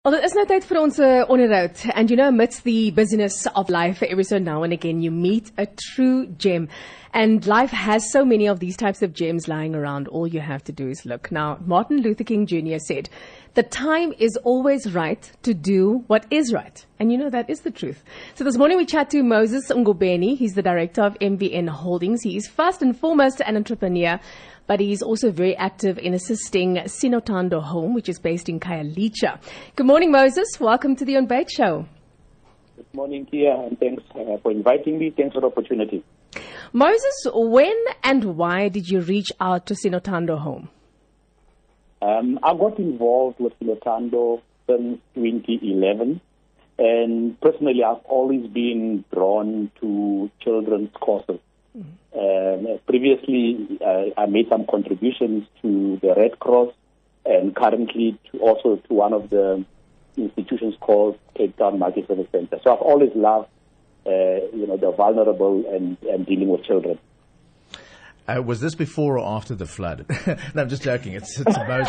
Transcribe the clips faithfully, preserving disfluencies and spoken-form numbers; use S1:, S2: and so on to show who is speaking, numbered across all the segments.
S1: Well, there is no tyd vir ons uh, onderhoud. And you know, amidst the busyness of life, every so now and again, you meet a true gem. And life has so many of these types of gems lying around. All you have to do is look. Now, Martin Luther King Junior said, the time is always right to do what is right. And you know, that is the truth. So this morning we chat to Moses Ngobeni. He's the director of M V N Holdings. He is first and foremost an entrepreneur, but he's also very active in assisting Sinothando Home, which is based in Khayelitsha. Good morning, Moses. Welcome to the On Bait Show.
S2: Good morning, Kia, and thanks uh, for inviting me. Thanks for the opportunity.
S1: Moses, when and why did you reach out to Sinothando Home?
S2: Um, I got involved with Sinothando since twenty eleven, and personally I've always been drawn to children's causes. Mm-hmm. Um, previously uh, I made some contributions to the Red Cross, and currently to also to one of the institutions called Cape Town Multi-Service Center. So I've always loved uh, you know, the vulnerable and, and dealing with children.
S3: Uh, was this before or after the flood? No, I'm just joking. It's, it's about...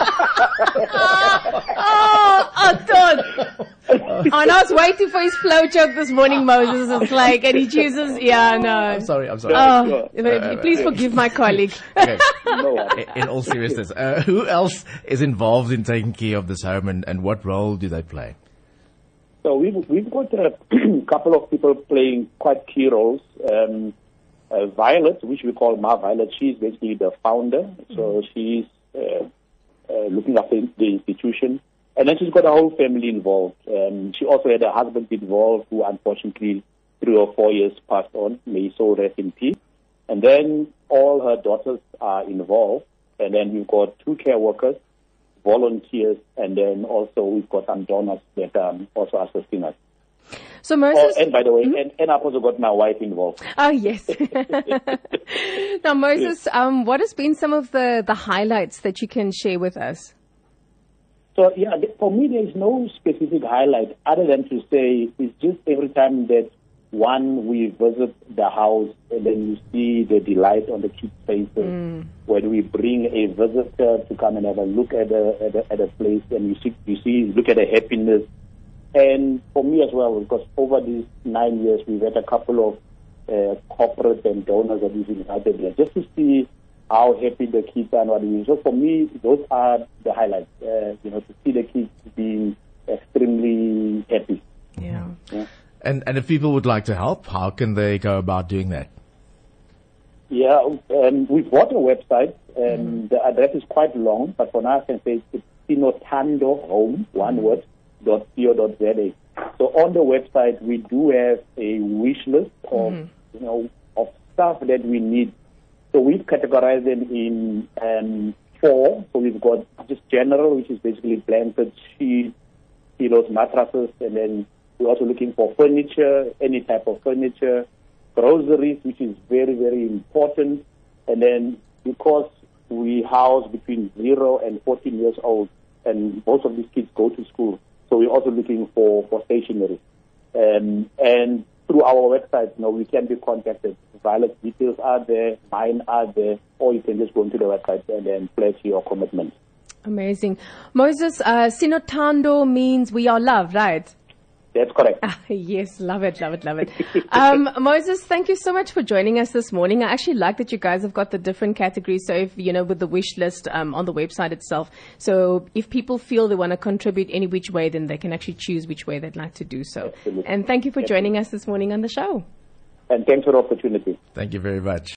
S1: oh, oh, Don. Oh, and I was waiting for his flow joke this morning, Moses. It's like, and he chooses, yeah, no.
S3: I'm sorry, I'm sorry.
S1: Oh, uh, please uh, forgive my colleague.
S3: Okay. In all seriousness, uh, who else is involved in taking care of this home, and, and what role do they play?
S2: So we've, we've got a couple of people playing quite key roles. Um, Uh, Violet, which we call Ma Violet, she's basically the founder. So she's uh, uh, looking after the institution. And then she's got a whole family involved. Um, she also had a husband involved who unfortunately three or four years passed on. May his soul rest in peace. And then all her daughters are involved. And then we've got two care workers, volunteers, and then also we've got some donors that are also assisting us.
S1: So Moses,
S2: oh, and by the way, mm-hmm. and, and I've also got my wife involved.
S1: Oh, yes. Now, Moses, um, what has been some of the, the highlights that you can share with us?
S2: So, yeah, for me, there is no specific highlight other than to say it's just every time that, one, we visit the house and then you see the delight on the kids' faces. Mm. When we bring a visitor to come and have a look at a, at a, at a place, and you see, you see, look at the happiness. And for me as well, because over these nine years, we've had a couple of uh, corporate and donors that we've invited there, just to see how happy the kids are and what we do. So for me, those are the highlights, uh, you know, to see the kids being extremely happy.
S1: Yeah.
S2: yeah.
S3: And, and if people would like to help, how can they go about doing that?
S2: Yeah, um, we've got a website, and mm. the address is quite long, but for now I can say it's Sinothando Home, one mm. word, dot co dot za. So on the website we do have a wish list of mm. you know of stuff that we need. So we've categorized them in um, four. So we've got just general, which is basically blankets, sheets, pillows, mattresses, and then we're also looking for furniture, any type of furniture, groceries, which is very, very important. And then because we house between zero and fourteen years old, and most of these kids go to school, so we're also looking for, for stationery. Um, and through our website, you know, we can be contacted. Violet's details are there, mine are there, or you can just go into the website and then pledge your commitment.
S1: Amazing. Moses, uh, Sinothando means we are loved, right?
S2: That's correct.
S1: Ah, yes, love it, love it, love it. um, Moses, thank you so much for joining us this morning. I actually like that you guys have got the different categories. So if, you know, with the wish list um, on the website itself. So if people feel they want to contribute any which way, then they can actually choose which way they'd like to do so.
S2: Absolutely.
S1: And thank you for
S2: Absolutely.
S1: joining us this morning on the show.
S2: And thanks for the opportunity.
S3: Thank you very much.